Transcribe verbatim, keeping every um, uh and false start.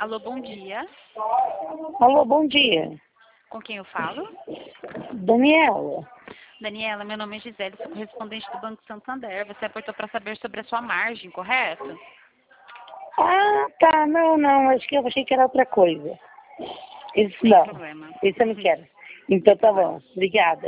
Alô, bom dia. Alô, bom dia. Com quem eu falo? Daniela. Daniela, meu nome é Gisele, sou correspondente do Banco Santander. Você apertou para saber sobre a sua margem, correto? Ah, tá. Não, não. Acho que eu achei que era outra coisa. Isso Sem não. problema. Isso eu não quero. Então tá bom. Obrigada.